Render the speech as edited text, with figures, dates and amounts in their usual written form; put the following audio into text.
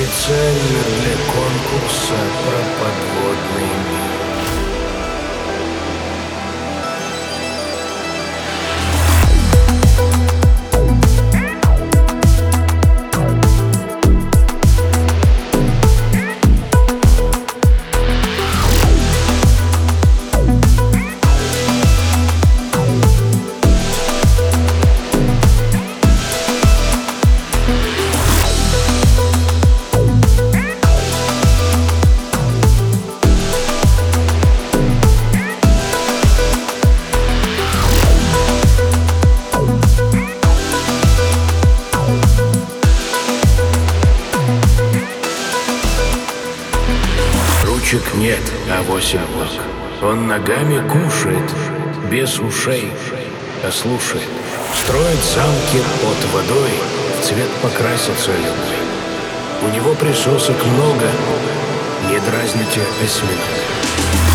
Специально для конкурса про подводный мир. Ручек нет, авось облак. Он ногами кушает, без ушей, а слушает. Строит замки под водой, в цвет покрасится любой. У него присосок много, не дразните осьминога.